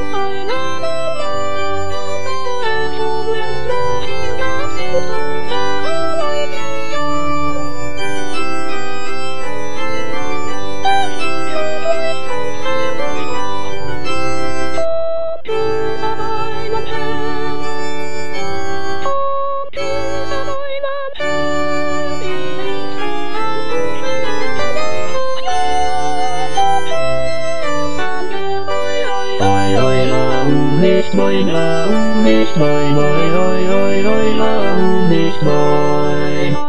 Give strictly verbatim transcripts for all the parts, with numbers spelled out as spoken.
Nicht mein Raum, nicht mein, oi, oi, oi, oi, Raum, nicht mein.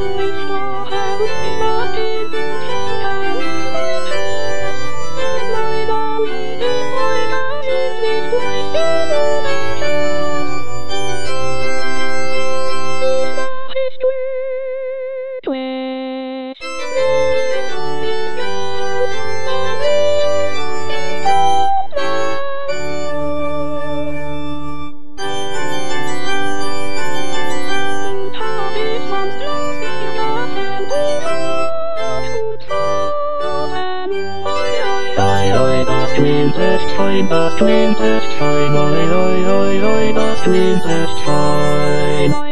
Twintest time, das twintest time, oi, oi, oi, oi, das twintest time.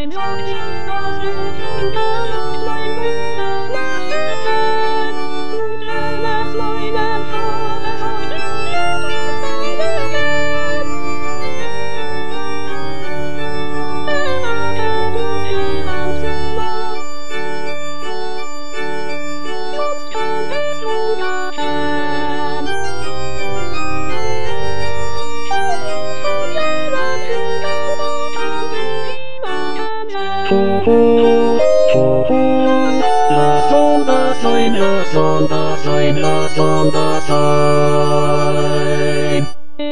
Ho, ho, ho, ho, lass uns sein, lass uns sein, lass uns sein.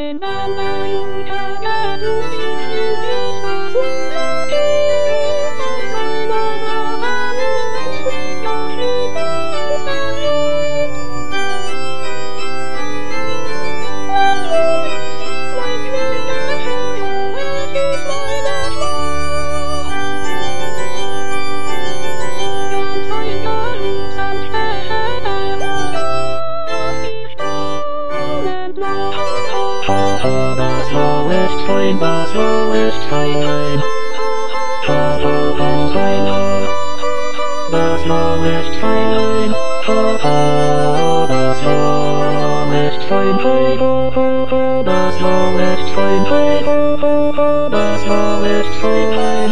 Das lowest time, das lowest time. Ha ha ha ha. Das lowest time. Ha ha. Das lowest time. Hey ho ho ho. Das lowest time. Hey ho ho ho. Das lowest time.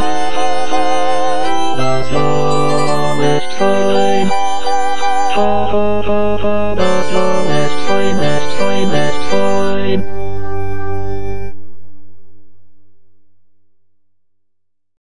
Das lowest time. Ha ha ha ha.